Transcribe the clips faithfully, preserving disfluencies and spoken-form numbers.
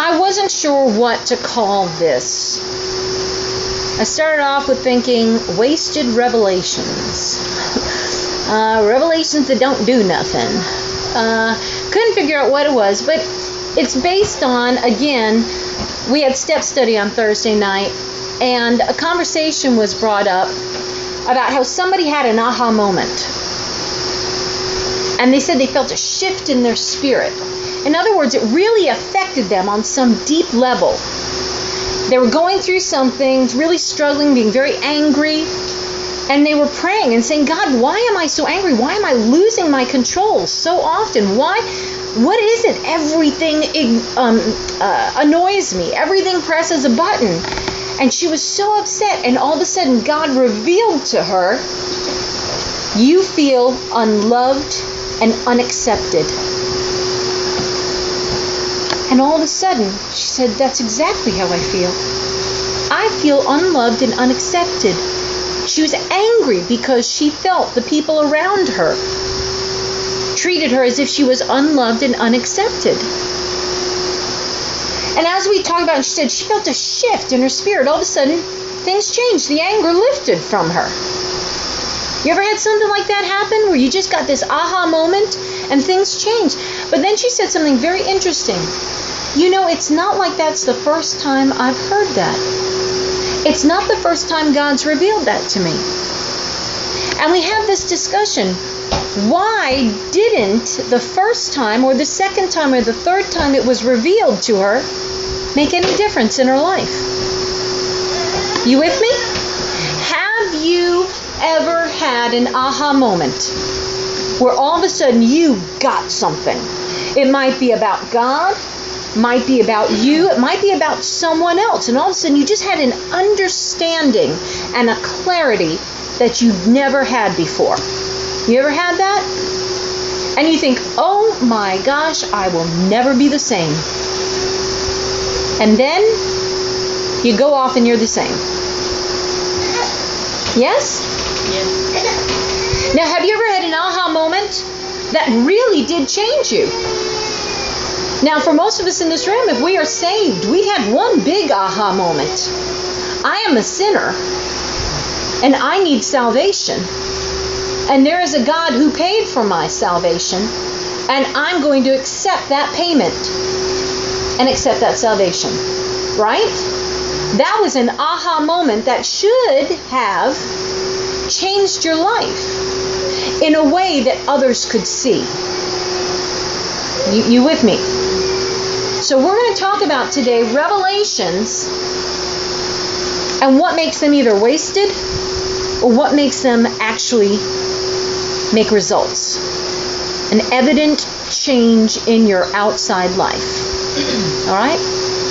I wasn't sure what to call this. I started off with thinking wasted revelations. uh, revelations that don't do nothing. Uh, couldn't figure out what it was, but it's based on, again, we had step study on Thursday night, and a conversation was brought up about how somebody had an aha moment. And they said they felt a shift in their spirit. In other words, it really affected them on some deep level. They were going through some things, really struggling, being very angry, and they were praying and saying, God, why am I so angry? Why am I losing my control so often? Why? What is it? Everything um, uh, annoys me. Everything presses a button. And she was so upset, and all of a sudden God revealed to her, you feel unloved and unaccepted. And all of a sudden, she said, that's exactly how I feel. I feel unloved and unaccepted. She was angry because she felt the people around her treated her as if she was unloved and unaccepted. And as we talked about, she said she felt a shift in her spirit. All of a sudden, things changed. The anger lifted from her. You ever had something like that happen where you just got this aha moment and things changed? But then she said something very interesting. You know, it's not like that's the first time I've heard that. It's not the first time God's revealed that to me. And we have this discussion. Why didn't the first time or the second time or the third time it was revealed to her make any difference in her life? You with me? Have you ever had an aha moment where all of a sudden you got something? It might be about God, might be about you, it might be about someone else, and all of a sudden you just had an understanding and a clarity that you've never had before. You ever had that? And you think, oh my gosh, I will never be the same. And then you go off and you're the same. Yes? Yes. Now, have you ever had an aha moment that really did change you? Now, for most of us in this room, if we are saved, we had one big aha moment. I am a sinner, and I need salvation. And there is a God who paid for my salvation, and I'm going to accept that payment and accept that salvation. Right? That was an aha moment that should have changed your life in a way that others could see. You, you with me? So we're going to talk about today revelations and what makes them either wasted or what makes them actually make results. An evident change in your outside life. All right?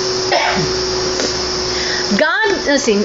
God, let's see.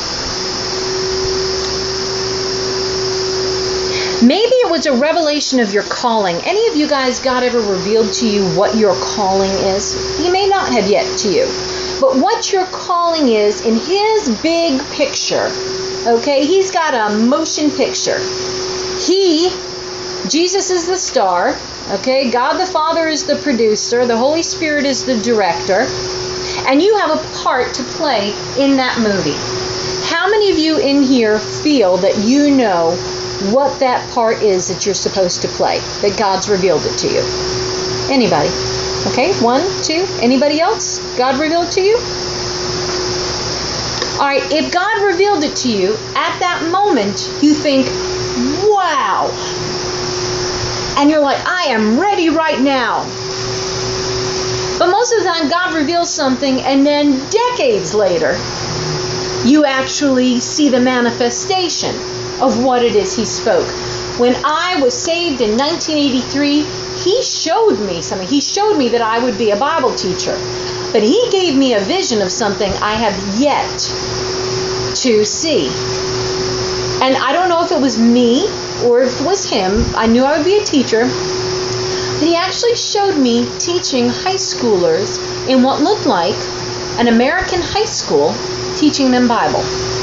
Maybe it was a revelation of your calling. Any of you guys, God ever revealed to you what your calling is? He may not have yet to you. But what your calling is in His big picture. Okay? He's got a motion picture. He, Jesus is the star. Okay? God the Father is the producer. The Holy Spirit is the director. And you have a part to play in that movie. How many of you in here feel that you know what that part is that you're supposed to play, that God's revealed it to you? Anybody? Okay, one, two, anybody else? God revealed it to you? Alright, if God revealed it to you, at that moment, you think, wow. And you're like, I am ready right now. But most of the time, God reveals something, and then decades later, you actually see the manifestation of what it is He spoke. When I was saved in nineteen eighty-three, He showed me something. He showed me that I would be a Bible teacher. But He gave me a vision of something I have yet to see. And I don't know if it was me or if it was Him. I knew I would be a teacher. But He actually showed me teaching high schoolers in what looked like an American high school, teaching them Bible.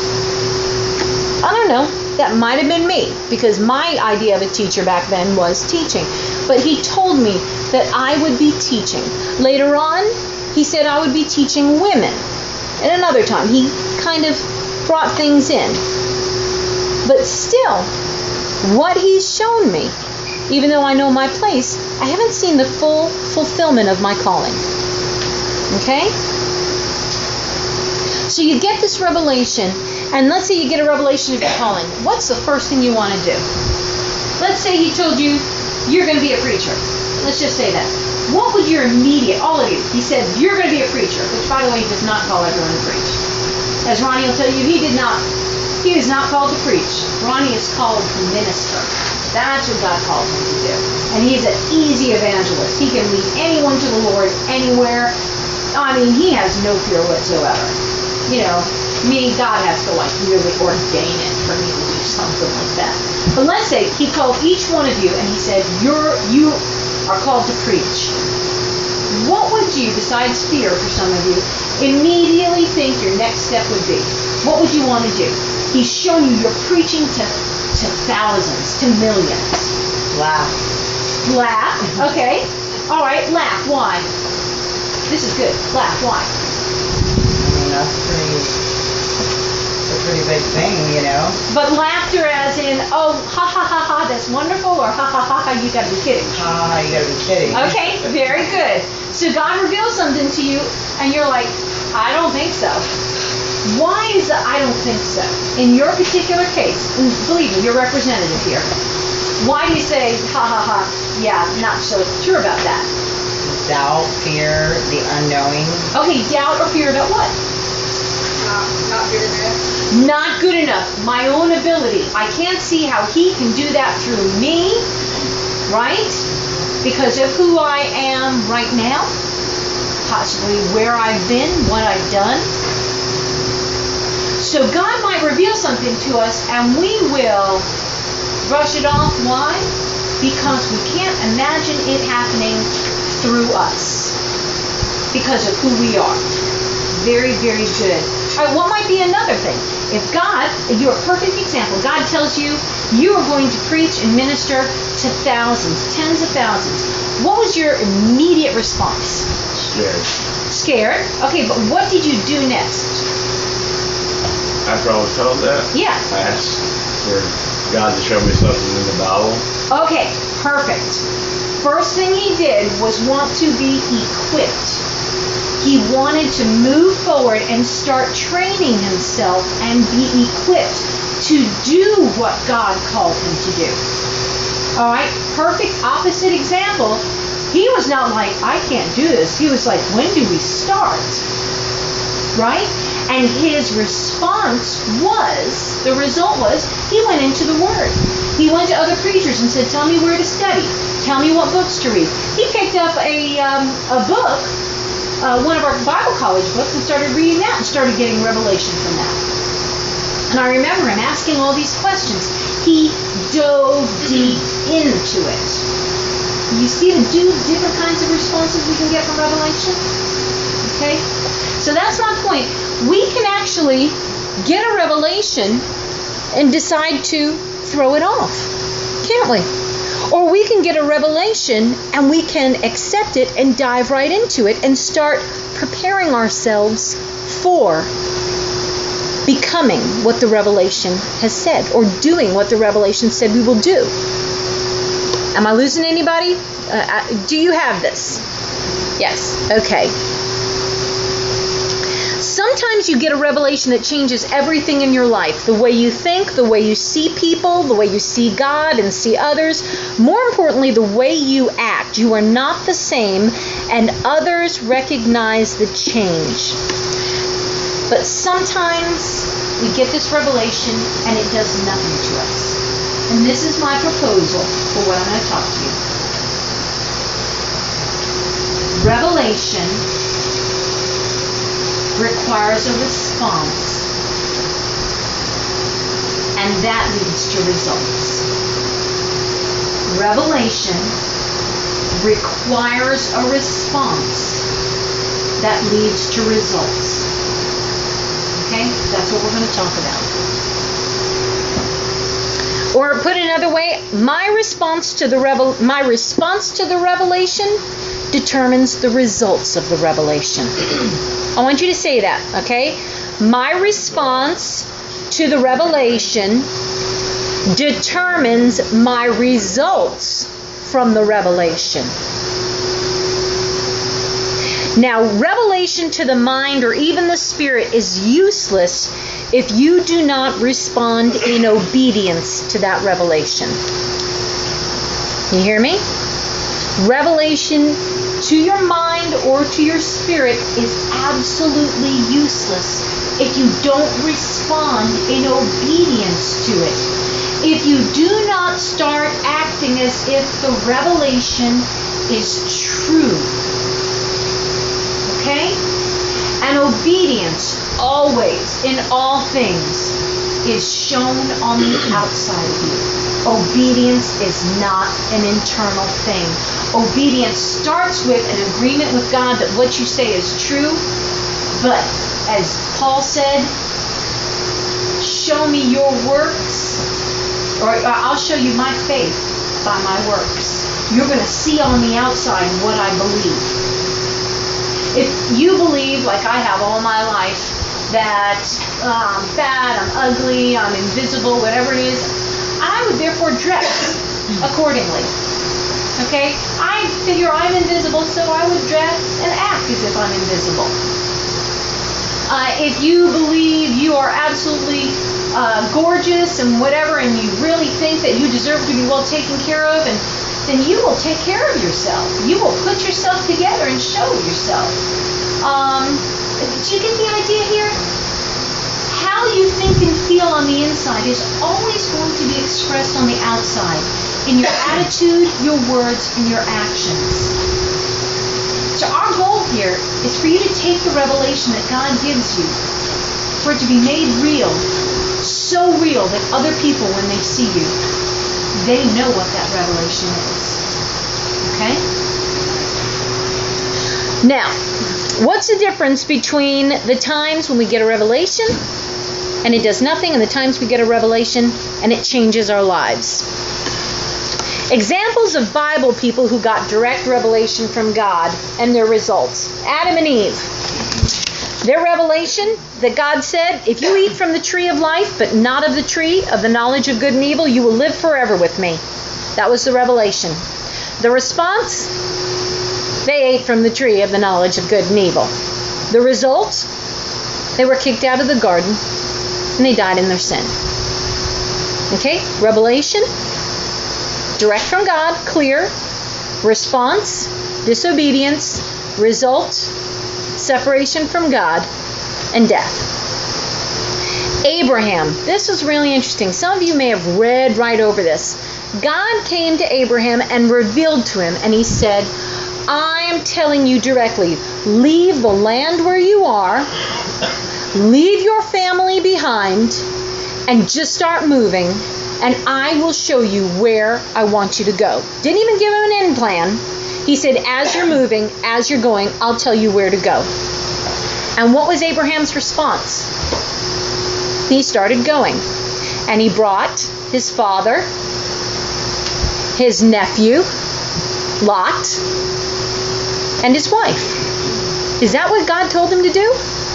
I don't know. That might have been me, because my idea of a teacher back then was teaching. But He told me that I would be teaching. Later on, He he said I would be teaching women. At another time, he kind of brought things in. But still, what he's shown me, even though I know my place, I haven't seen the full fulfillment of my calling. Okay? So you get this revelation, and let's say you get a revelation of your calling. What's the first thing you want to do? Let's say he told you you're going to be a preacher. Let's just say that. What would your immediate, all of you, he said you're going to be a preacher, which by the way, he does not call everyone to preach. As Ronnie will tell you, he did not, he is not called to preach. Ronnie is called to minister. That's what God called him to do. And he's an easy evangelist. He can lead anyone to the Lord anywhere. I mean, he has no fear whatsoever. You know, me, God has to like really ordain it for me to do something like that. But let's say he called each one of you and he said, You're you are called to preach. What would you, besides fear for some of you, immediately think your next step would be? What would you want to do? He's shown you you're preaching to, to thousands, to millions. Laugh. Laugh, okay. All right, laugh. Why? This is good. Laugh. Why? I mean, that's pretty, a pretty big thing, you know. But laughter as in, oh, ha ha ha ha, that's wonderful, or ha ha ha ha, you gotta be kidding. Ha ha, you gotta be kidding. Okay, very good. So God reveals something to you, and you're like, I don't think so. Why is that I don't think so? In your particular case, and believe me, you're representative here. Why do you say, ha ha ha, yeah, not so sure about that? Doubt, fear, the unknowing. Okay, doubt or fear about what? Not, not good enough. Not good enough. My own ability. I can't see how he can do that through me, right? Because of who I am right now, possibly where I've been, what I've done. So God might reveal something to us and we will brush it off. Why? Because we can't imagine it happening through us because of who we are. Very, very good. All right, what might be another thing? If God, you're a perfect example, God tells you you are going to preach and minister to thousands, tens of thousands. What was your immediate response? Scared. Scared? Okay, but what did you do next? After I was told that, Yeah. I asked for God to show me something in the Bible. Okay, perfect. First thing he did was want to be equipped. He wanted to move forward and start training himself and be equipped to do what God called him to do. All right, perfect opposite example. He was not like, I can't do this. He was like, when do we start? Right? And his response was, the result was, he went into the Word. He went to other preachers and said, tell me where to study. Tell me what books to read. He picked up a, um, a book, uh, one of our Bible college books, and started reading that and started getting revelation from that. And I remember him asking all these questions. He dove deep into it. You see the two different kinds of responses we can get from revelation? Okay? So that's my point. We can actually get a revelation and decide to throw it off, can't we? Or we can get a revelation and we can accept it and dive right into it and start preparing ourselves for becoming what the revelation has said, or doing what the revelation said we will do. Am I losing anybody? Uh, do you have this? Yes. Okay. Sometimes you get a revelation that changes everything in your life. The way you think, the way you see people, the way you see God and see others. More importantly, the way you act. You are not the same, and others recognize the change. But sometimes we get this revelation and it does nothing to us. And this is my proposal for what I'm going to talk to you. Revelation requires a response, and that leads to results. Revelation requires a response that leads to results. Okay? That's what we're going to talk about. Or put another way, my response to the revel- my response to the revelation determines the results of the revelation. I want you to say that, okay? My response to the revelation determines my results from the revelation. Now, revelation to the mind or even the spirit is useless if you do not respond in obedience to that revelation. You hear me? Revelation to your mind or to your spirit is absolutely useless if you don't respond in obedience to it. If you do not start acting as if the revelation is true. Okay? And obedience always, in all things, is shown on the outside of you. Obedience is not an internal thing. Obedience starts with an agreement with God that what you say is true. But, as Paul said, show me your works, or I'll show you my faith by my works. You're going to see on the outside what I believe. If you believe, like I have all my life, that uh, I'm fat, I'm ugly, I'm invisible, whatever it is, I would therefore dress accordingly. Okay? I figure I'm invisible, so I would dress and act as if I'm invisible. Uh, if you believe you are absolutely uh, gorgeous and whatever, and you really think that you deserve to be well taken care of, and then you will take care of yourself. You will put yourself together and show yourself. Um, do you get the idea here? How you think and feel on the inside is always going to be expressed on the outside, in your attitude, your words, and your actions. So our goal here is for you to take the revelation that God gives you, for it to be made real, so real that other people, when they see you, they know what that revelation is. Okay? Now, what's the difference between the times when we get a revelation and it does nothing, and the times we get a revelation and it changes our lives? Examples of Bible people who got direct revelation from God and their results. Adam and Eve. Their revelation that God said, if you eat from the tree of life, but not of the tree of the knowledge of good and evil, you will live forever with me. That was the revelation. The response? They ate from the tree of the knowledge of good and evil. The result? They were kicked out of the garden and they died in their sin. Okay? Revelation, direct from God, clear. Response, disobedience. Result, separation from God and death. Abraham. This is really interesting. Some of you may have read right over this. God came to Abraham and revealed to him, and he said, I'm telling you directly, leave the land where you are, leave your family behind, and just start moving, and I will show you where I want you to go. Didn't even give him an end plan. He said, as you're moving, as you're going, I'll tell you where to go. And what was Abraham's response? He started going. And he brought his father, his nephew, Lot, and his wife. Is that what God told him to do?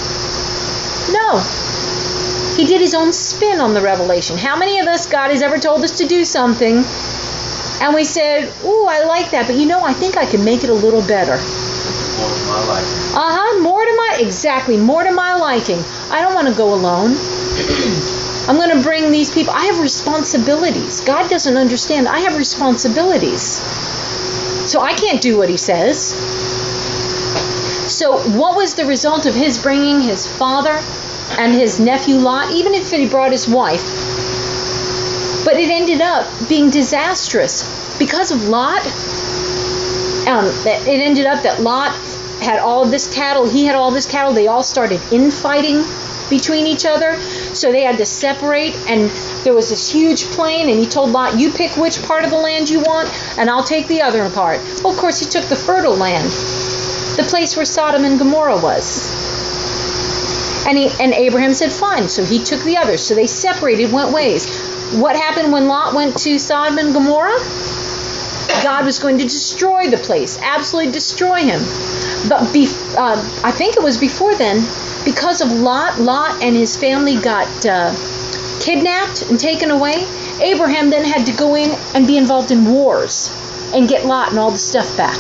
No. He did his own spin on the revelation. How many of us, God has ever told us to do something, and we said, ooh, I like that, but you know, I think I can make it a little better. More to my liking. Uh-huh, more to my, exactly, more to my liking. I don't want to go alone. I'm going to bring these people. I have responsibilities. God doesn't understand. I have responsibilities. So I can't do what he says. So what was the result of his bringing his father and his nephew Lot, even if he brought his wife? But it ended up being disastrous. Because of Lot, um, it ended up that Lot had all of this cattle. He had all this cattle. They all started infighting between each other. So they had to separate, and there was this huge plain, and he told Lot, you pick which part of the land you want, and I'll take the other part. Well, of course, he took the fertile land, the place where Sodom and Gomorrah was. And, he, and Abraham said, fine. So he took the other. So they separated, went ways. What happened when Lot went to Sodom and Gomorrah? God was going to destroy the place, absolutely destroy him. But be, uh, I think it was before then, because of Lot, Lot and his family got uh, kidnapped and taken away. Abraham then had to go in and be involved in wars and get Lot and all the stuff back.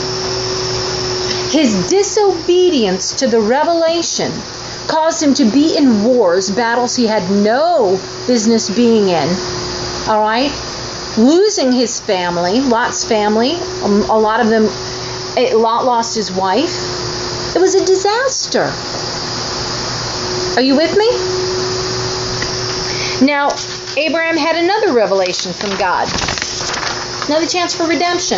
His disobedience to the revelation caused him to be in wars, battles he had no business being in. All right? Losing his family, Lot's family, um, a lot of them, Lot lost his wife. It was a disaster. Are you with me? Now, Abraham had another revelation from God. Another chance for redemption.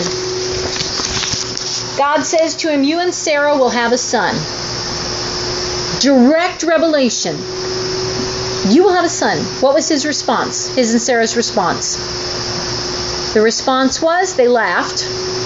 God says to him, you and Sarah will have a son. Direct revelation. You will have a son. What was his response? His and Sarah's response. The response was, they laughed,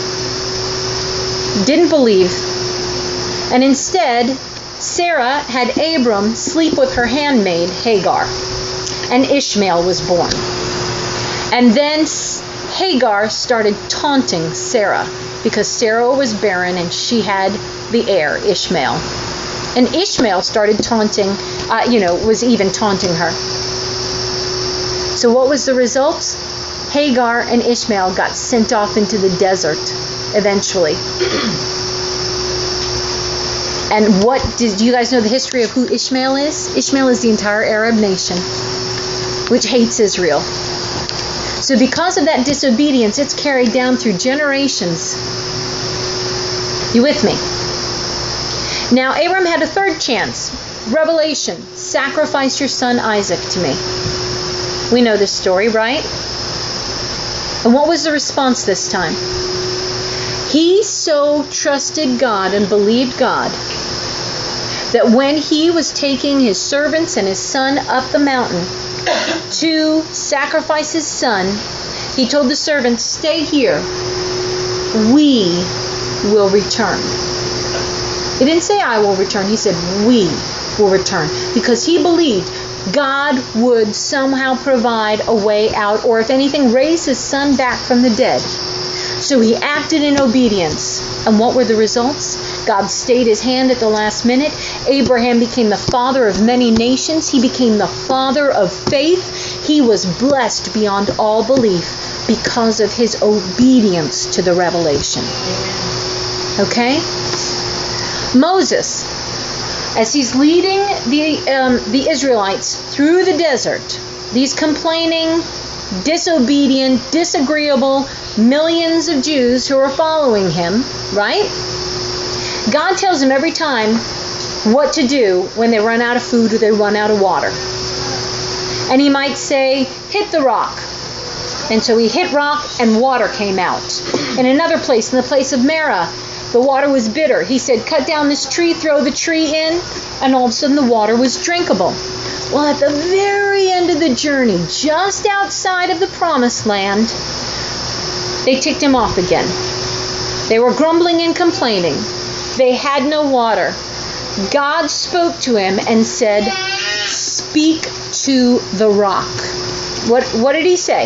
didn't believe, and instead, Sarah had Abram sleep with her handmaid, Hagar, and Ishmael was born. And then Hagar started taunting Sarah, because Sarah was barren and she had the heir, Ishmael. And Ishmael started taunting, uh, you know, was even taunting her. So what was the result? Hagar and Ishmael got sent off into the desert eventually. And what, did you guys know the history of who Ishmael is? Ishmael is the entire Arab nation, which hates Israel. So because of that disobedience, it's carried down through generations. You with me? Now, Abram had a third chance. Revelation. Sacrifice your son Isaac to me. We know this story, right? And what was the response this time? He so trusted God and believed God that when he was taking his servants and his son up the mountain to sacrifice his son, he told the servants, stay here. We will return. He didn't say I will return. He said we will return. Because he believed God would somehow provide a way out, or if anything, raise his son back from the dead. So he acted in obedience. And what were the results? God stayed his hand at the last minute. Abraham became the father of many nations. He became the father of faith. He was blessed beyond all belief because of his obedience to the revelation. Okay? Moses, as he's leading the um, the Israelites through the desert, these complaining, disobedient, disagreeable millions of Jews who are following him, right? God tells him every time what to do when they run out of food or they run out of water. And he might say, hit the rock. And so he hit rock and water came out. In another place, in the place of Marah, the water was bitter. He said, cut down this tree, throw the tree in, and all of a sudden the water was drinkable. Well, at the very end of the journey, just outside of the promised land, they ticked him off again. They were grumbling and complaining. They had no water. God spoke to him and said, speak to the rock. What, what did he say?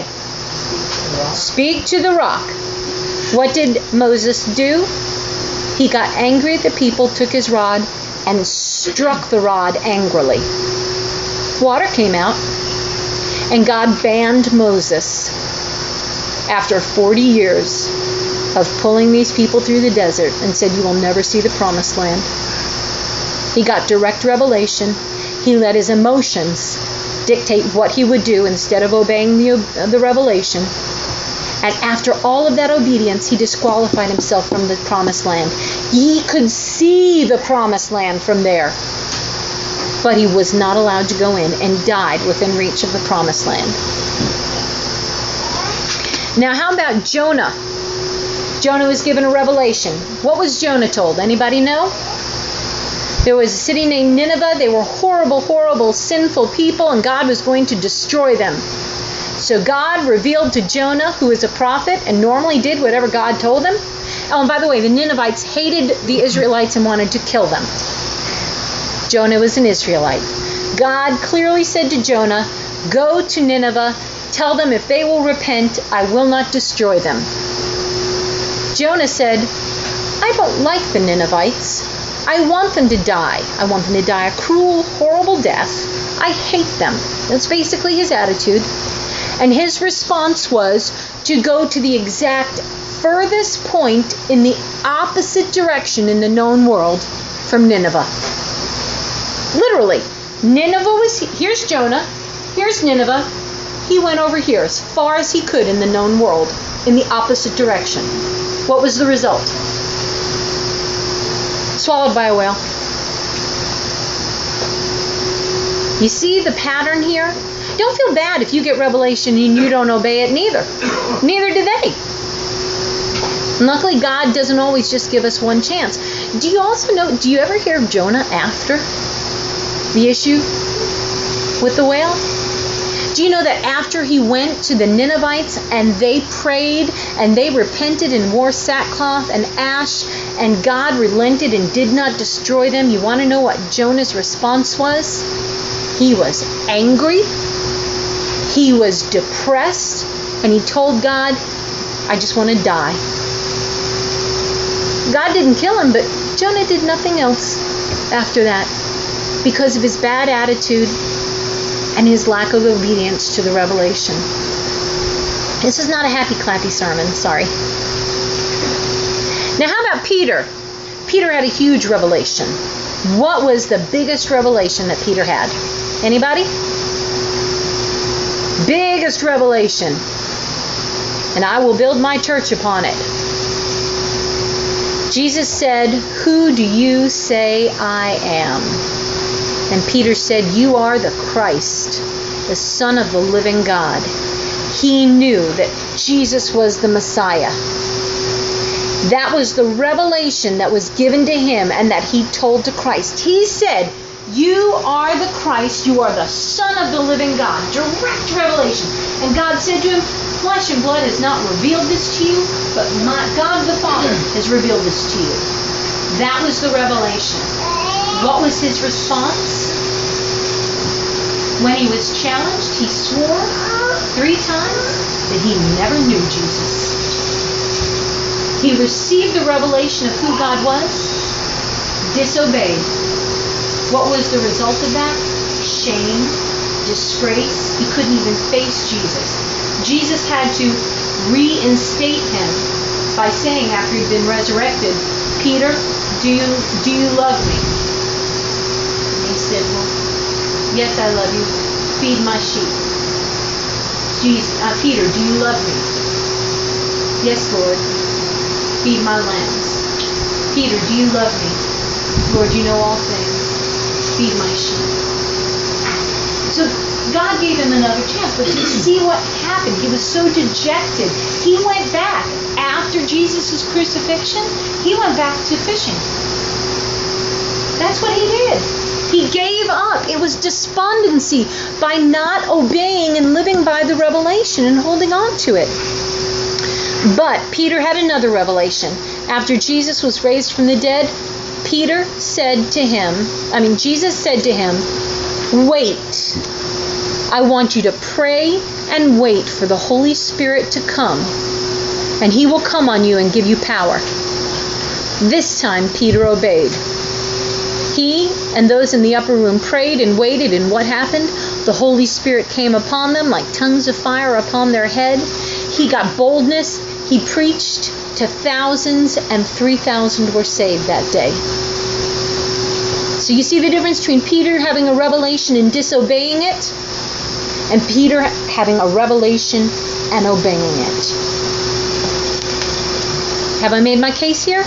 Speak to the rock. What did Moses do? He got angry at the people, took his rod, and struck the rod angrily. Water came out, and God banned Moses after forty years of pulling these people through the desert and said, you will never see the promised land. He got direct revelation. He let his emotions dictate what he would do instead of obeying the, the revelation. And after all of that obedience, he disqualified himself from the promised land. He could see the promised land from there, but he was not allowed to go in and died within reach of the promised land. Now, how about Jonah? Jonah was given a revelation. What was Jonah told? Anybody know? There was a city named Nineveh. They were horrible, horrible, sinful people, and God was going to destroy them. So God revealed to Jonah, who is a prophet, and normally did whatever God told him. Oh, and by the way, the Ninevites hated the Israelites and wanted to kill them. Jonah was an Israelite. God clearly said to Jonah, go to Nineveh, tell them if they will repent, I will not destroy them. Jonah said, I don't like the Ninevites. I want them to die. I want them to die a cruel, horrible death. I hate them. That's basically his attitude. And his response was to go to the exact furthest point in the opposite direction in the known world from Nineveh. Literally, Nineveh was, here's Jonah, here's Nineveh. He went over here as far as he could in the known world, in the opposite direction. What was the result? Swallowed by a whale. You see the pattern here? Don't feel bad if you get revelation and you don't obey it, neither. Neither do they. And luckily, God doesn't always just give us one chance. Do you also know, do you ever hear of Jonah after the issue with the whale? Do you know that after he went to the Ninevites and they prayed and they repented and wore sackcloth and ash and God relented and did not destroy them? You want to know what Jonah's response was? He was angry. He was depressed. And he told God, I just want to die. God didn't kill him, but Jonah did nothing else after that because of his bad attitude and his lack of obedience to the revelation. This is not a happy, clappy sermon. Sorry. Now, how about Peter? Peter had a huge revelation. What was the biggest revelation that Peter had? Anybody? Biggest revelation. And I will build my church upon it. Jesus said, who do you say I am? And Peter said, you are the Christ, the Son of the living God. He knew that Jesus was the Messiah. That was the revelation that was given to him and that he told to Christ. He said, you are the Christ, you are the Son of the living God. Direct revelation. And God said to him, flesh and blood has not revealed this to you, but my God the Father has revealed this to you. That was the revelation. What was his response? When he was challenged, he swore three times that he never knew Jesus. He received the revelation of who God was, disobeyed. What was the result of that? Shame, disgrace. He couldn't even face Jesus. Jesus had to reinstate him by saying after he'd been resurrected, Peter, do you, do you love me? And he said, well, yes, I love you. Feed my sheep. Jesus, uh, Peter, do you love me? Yes, Lord. Feed my lambs. Peter, do you love me? Lord, you know all things. Feed my sheep. So God gave him another chance, but to see what happened, he was so dejected. He went back after Jesus' crucifixion. He went back to fishing. That's what he did. He gave up. It was despondency by not obeying and living by the revelation and holding on to it. But Peter had another revelation. After Jesus was raised from the dead, Peter said to him, I mean, Jesus said to him, wait. I want you to pray and wait for the Holy Spirit to come, and he will come on you and give you power. This time, Peter obeyed. He and those in the upper room prayed and waited, and what happened? The Holy Spirit came upon them like tongues of fire upon their head. He got boldness. He preached to thousands, and three thousand were saved that day. So you see the difference between Peter having a revelation and disobeying it, and Peter having a revelation and obeying it. Have I made my case here?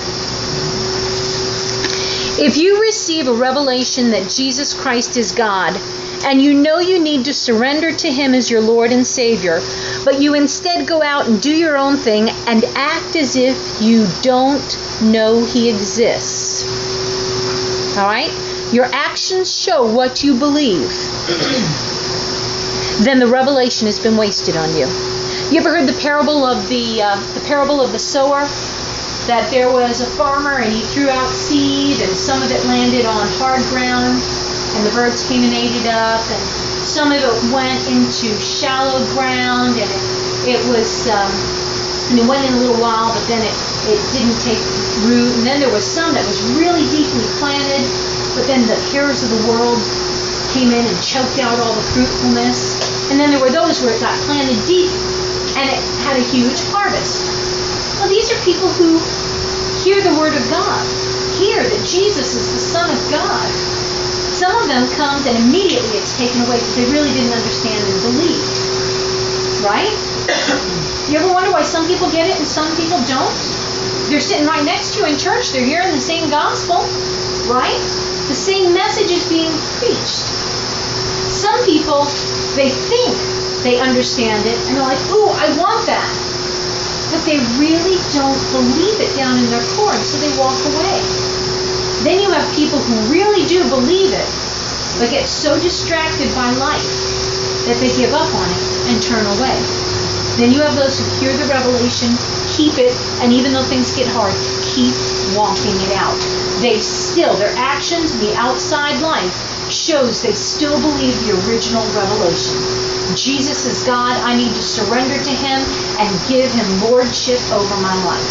If you receive a revelation that Jesus Christ is God, and you know you need to surrender to him as your Lord and Savior, but you instead go out and do your own thing and act as if you don't know he exists. All right? Your actions show what you believe. Then the revelation has been wasted on you. You ever heard the parable of the uh, the parable of the sower? That there was a farmer and he threw out seed, and some of it landed on hard ground, and the birds came and ate it up, and some of it went into shallow ground, and it, it was, um, and it went in a little while, but then it it didn't take root. And then there was some that was really deeply planted, but then the cares of the world came in and choked out all the fruitfulness. And then there were those where it got planted deep and it had a huge harvest. Well, these are people who hear the word of God, hear that Jesus is the Son of God. Some of them comes and immediately it's taken away because they really didn't understand and believe. Right? You ever wonder why some people get it and some people don't? They're sitting right next to you in church. They're hearing the same gospel. Right? The same message is being preached. Some people, they think they understand it and they're like, ooh, I want that. But they really don't believe it down in their core, and so they walk away. Then you have people who really do believe it, but get so distracted by life that they give up on it and turn away. Then you have those who hear the revelation, keep it, and even though things get hard, keep walking it out. They still, their actions in the outside life shows they still believe the original revelation. Jesus is God. I need to surrender to Him and give Him lordship over my life.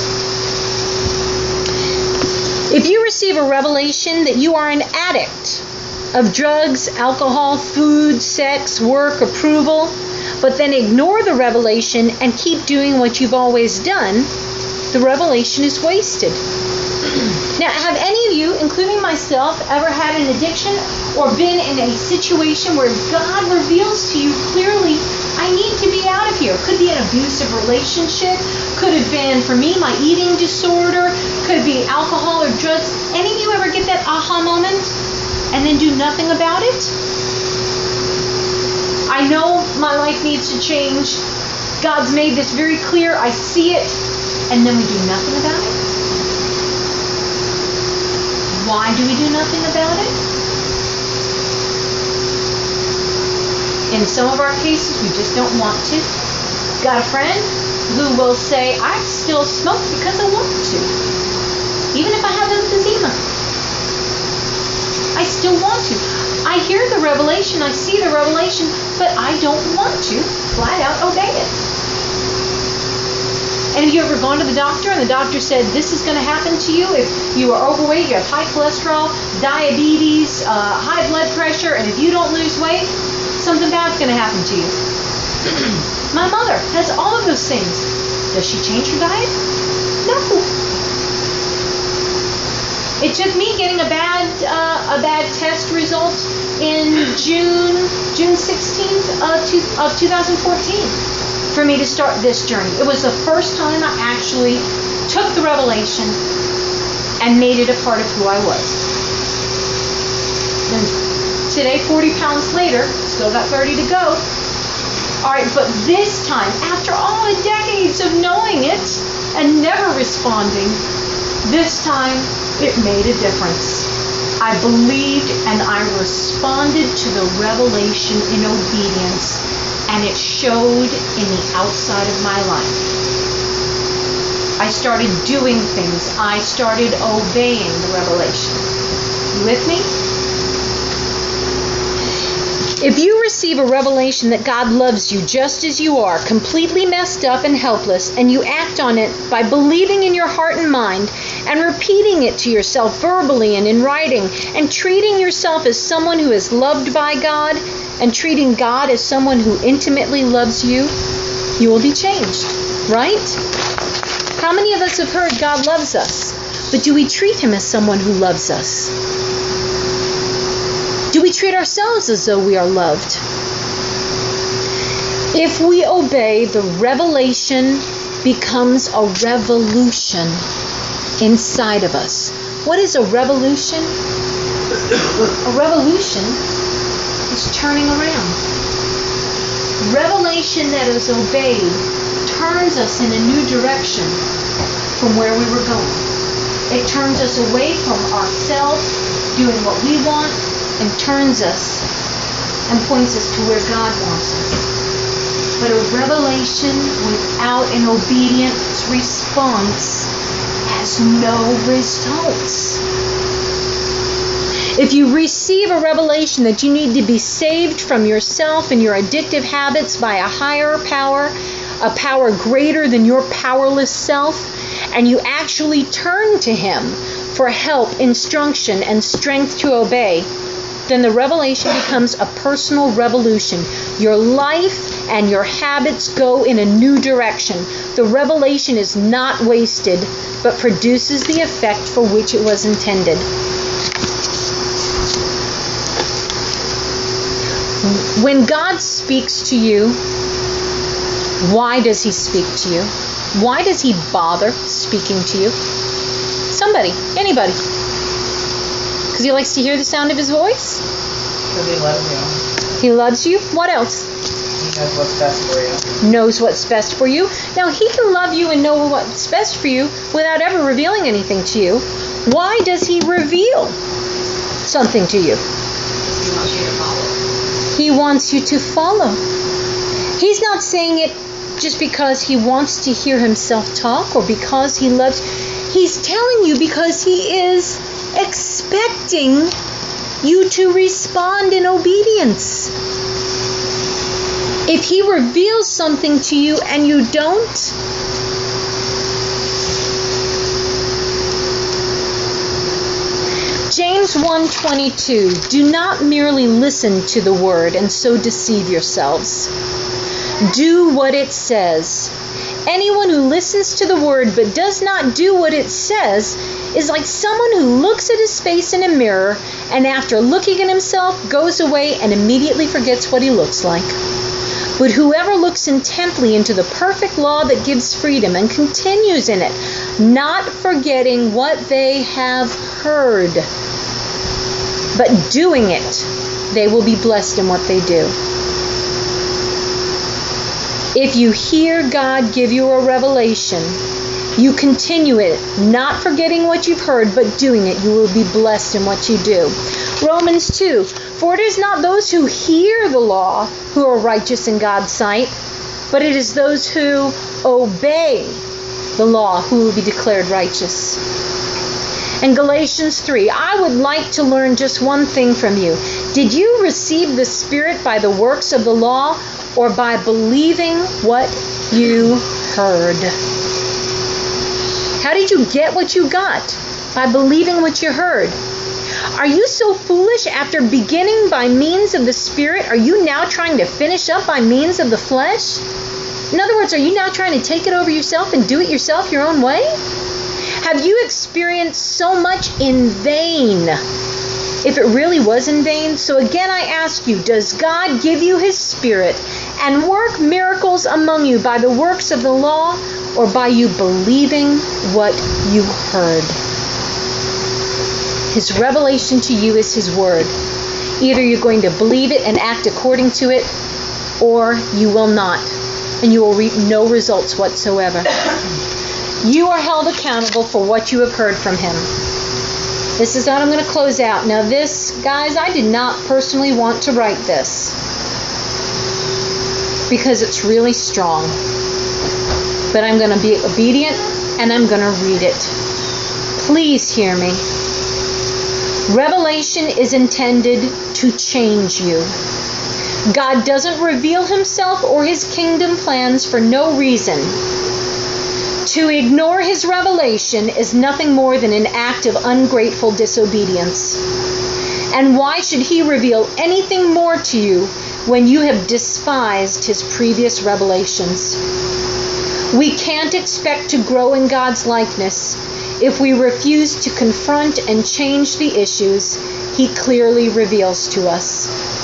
If you receive a revelation that you are an addict of drugs, alcohol, food, sex, work, approval, but then ignore the revelation and keep doing what you've always done, the revelation is wasted. Now, have any of you, including myself, ever had an addiction or been in a situation where God reveals to you clearly, I need to be out of here? Could be an abusive relationship, could have been, for me, my eating disorder, could be alcohol or drugs. Any of you ever get that aha moment and then do nothing about it? I know my life needs to change. God's made this very clear. I see it. And then we do nothing about it? Why do we do nothing about it? In some of our cases, we just don't want to. Got a friend who will say, I still smoke because I want to. Even if I have emphysema. I still want to. I hear the revelation, I see the revelation, but I don't want to flat out obey it. And have you ever gone to the doctor and the doctor said, this is going to happen to you if you are overweight, you have high cholesterol, diabetes, uh, high blood pressure, and if you don't lose weight, something bad's going to happen to you. My mother has all of those things. Does she change her diet? No. It took me getting a bad uh, a bad test result in June June sixteenth of, two, of twenty fourteen for me to start this journey. It was the first time I actually took the revelation and made it a part of who I was. And today, forty pounds later, still got thirty to go. All right, but this time, after all the decades of knowing it and never responding, this time it made a difference. I believed and I responded to the revelation in obedience, and it showed in the outside of my life. I started doing things. I started obeying the revelation. You with me? If you receive a revelation that God loves you just as you are, completely messed up and helpless, and you act on it by believing in your heart and mind and repeating it to yourself verbally and in writing and treating yourself as someone who is loved by God and treating God as someone who intimately loves you, you will be changed, right? How many of us have heard God loves us, but do we treat Him as someone who loves us? Do we treat ourselves as though we are loved? If we obey, the revelation becomes a revolution inside of us. What is a revolution? A revolution is turning around. Revelation that is obeyed turns us in a new direction from where we were going. It turns us away from ourselves, doing what we want, and turns us and points us to where God wants us. But a revelation without an obedient response has no results. If you receive a revelation that you need to be saved from yourself and your addictive habits by a higher power, a power greater than your powerless self, and you actually turn to Him for help, instruction, and strength to obey, then the revelation becomes a personal revolution. Your life and your habits go in a new direction. The revelation is not wasted, but produces the effect for which it was intended. When God speaks to you, why does He speak to you? Why does He bother speaking to you? Somebody, anybody. Because He likes to hear the sound of His voice? Because He loves you. He loves you. What else? He knows what's best for you. Knows what's best for you. Now, He can love you and know what's best for you without ever revealing anything to you. Why does He reveal something to you? He wants you to follow. He wants you to follow. He's not saying it just because He wants to hear Himself talk or because He loves. He's telling you because He is expecting you to respond in obedience. If He reveals something to you and you don't, James one twenty-two, do not merely listen to the word and so deceive yourselves. Do what it says. Anyone who listens to the word but does not do what it says is like someone who looks at his face in a mirror and after looking at himself goes away and immediately forgets what he looks like. But whoever looks intently into the perfect law that gives freedom and continues in it, not forgetting what they have heard, but doing it, they will be blessed in what they do. If you hear God give you a revelation, you continue it, not forgetting what you've heard, but doing it, you will be blessed in what you do. Romans two, for it is not those who hear the law who are righteous in God's sight, but it is those who obey the law who will be declared righteous. And Galatians three, I would like to learn just one thing from you. Did you receive the Spirit by the works of the law or by believing what you heard? How did you get what you got? By believing what you heard. Are you so foolish? After beginning by means of the Spirit, are you now trying to finish up by means of the flesh? In other words, are you now trying to take it over yourself and do it yourself your own way? Have you experienced so much in vain? If it really was in vain, so again I ask you, does God give you His Spirit and work miracles among you by the works of the law or by you believing what you heard? His revelation to you is His Word. Either you're going to believe it and act according to it, or you will not, and you will reap no results whatsoever. You are held accountable for what you have heard from Him. This is how I'm going to close out. Now this, guys, I did not personally want to write this because it's really strong. But I'm going to be obedient and I'm going to read it. Please hear me. Revelation is intended to change you. God doesn't reveal Himself or His kingdom plans for no reason. To ignore His revelation is nothing more than an act of ungrateful disobedience. And why should He reveal anything more to you when you have despised His previous revelations? We can't expect to grow in God's likeness if we refuse to confront and change the issues He clearly reveals to us.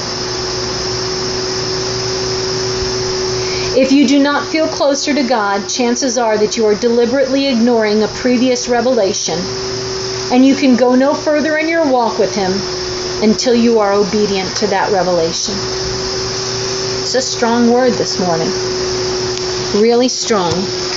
If you do not feel closer to God, chances are that you are deliberately ignoring a previous revelation, and you can go no further in your walk with Him until you are obedient to that revelation. It's a strong word this morning. Really strong.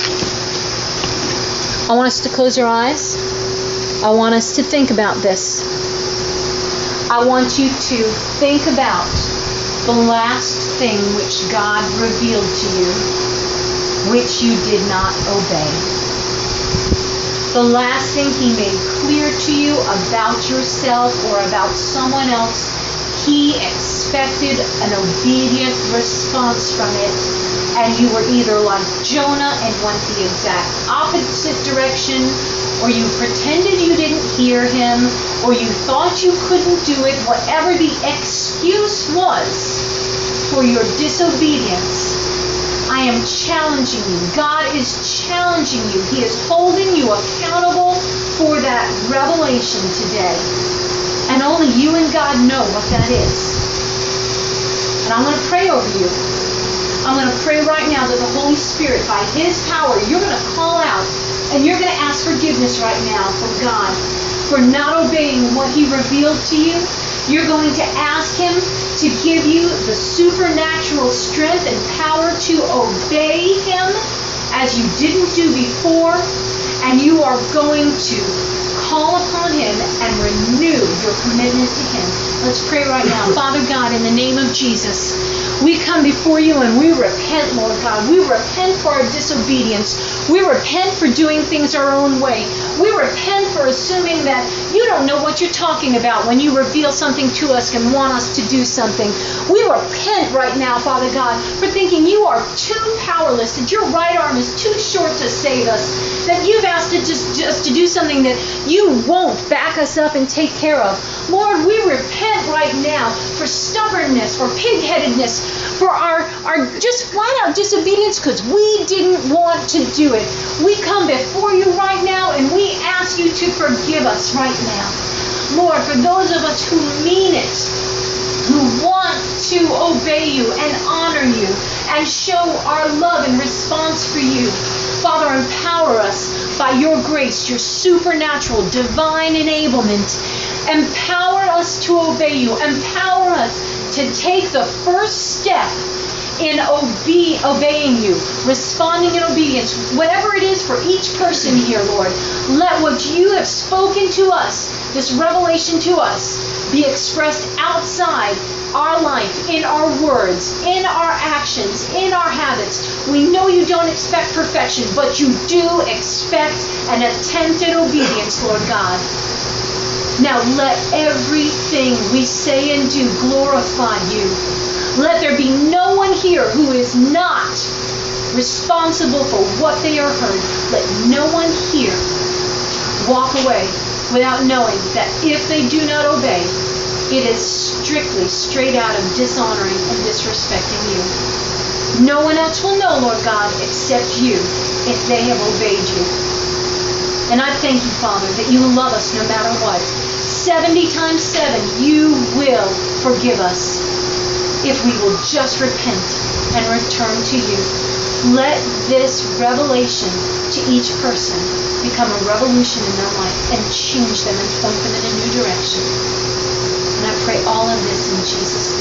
I want us to close our eyes. I want us to think about this. I want you to think about the last thing which God revealed to you, which you did not obey. The last thing He made clear to you about yourself or about someone else, he expected an obedient response from it, and you were either like Jonah and went the exact opposite direction, or you pretended you didn't hear him, or you thought you couldn't do it, whatever the excuse was for your disobedience. I am challenging you. God is challenging you. He is holding you accountable for that revelation today. And only you and God know what that is. And I'm going to pray over you. I'm going to pray right now that the Holy Spirit, by His power, you're going to call out and you're going to ask forgiveness right now from God for not obeying what He revealed to you. You're going to ask Him to give you the supernatural strength and power to obey Him as you didn't do before. And you are going to call upon Him and renew your commitment to Him. Let's pray right now. Father God, in the name of Jesus, we come before you and we repent, Lord God. We repent for our disobedience. We repent for doing things our own way. We repent for assuming that you don't know what you're talking about when you reveal something to us and want us to do something. We repent right now, Father God, for thinking you are too powerless, that your right arm is too short to save us, that you've asked us just, just to do something that you won't back us up and take care of. Lord, we repent right now for stubbornness, for pig-headedness, for our, our just flat-out disobedience because we didn't want to do it. We come before you right now and we ask you to forgive us right now. Lord, for those of us who mean it, who want to obey you and honor you and show our love and response for you, Father, empower us by your grace, your supernatural, divine enablement. Empower us to obey you. Empower us to take the first step in obe- obeying you, responding in obedience, whatever it is for each person here, Lord. Let what you have spoken to us, this revelation to us, be expressed outside our life, in our words, in our actions, in our habits. We know you don't expect perfection, but you do expect an attempt at obedience, Lord God. Now let everything we say and do glorify you. Let there be no one here who is not responsible for what they are heard. Let no one here walk away without knowing that if they do not obey, it is strictly straight out of dishonoring and disrespecting you. No one else will know, Lord God, except you if they have obeyed you. And I thank you, Father, that you love us no matter what. Seventy times seven, you will forgive us if we will just repent and return to you. Let this revelation to each person become a revolution in their life and change them and point them in a new direction. And I pray all of this in Jesus' name.